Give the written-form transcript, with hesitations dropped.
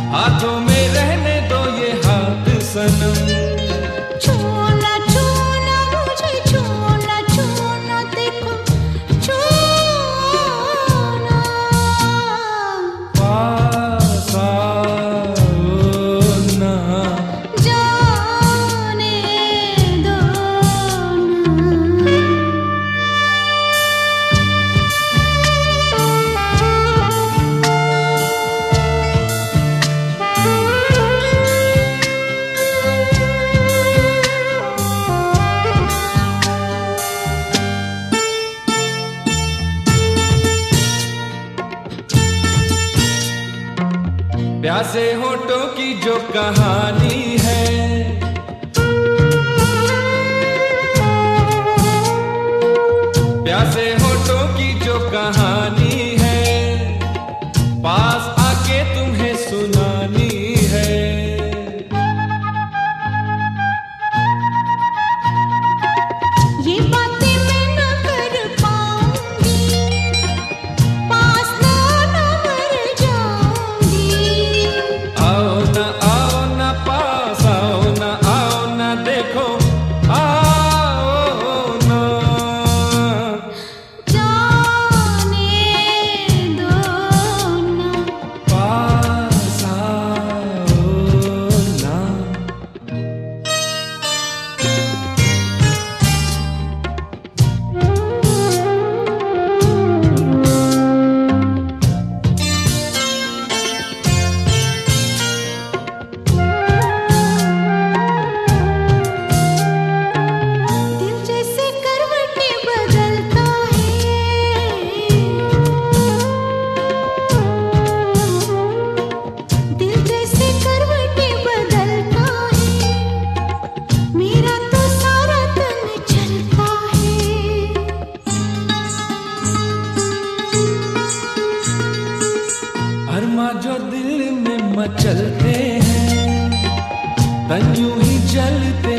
हाथों में रहने दो ये हाथ सनम। छूना छूना मुझे छूना छूना देखो छूना। पास आओ ना, जाने दो प्यासे होठों की जो कहानी है, प्यासे होठों की जो कहानी है, पास आके तुम्हें सुनानी है। ये बातें मैं न कर पाऊंगी, पास ना मर जाऊंगी। आओ ना पास आओ ना देखो आओ ना। जाने दो ना, पास आओ ना। दिल जैसे करवटें बदलता है, दिल जैसे करवटें बदलता है, मेरा तो सारा तन चलता है। अरमा जो दिल में मचलते हैं, तन यूं ही जलते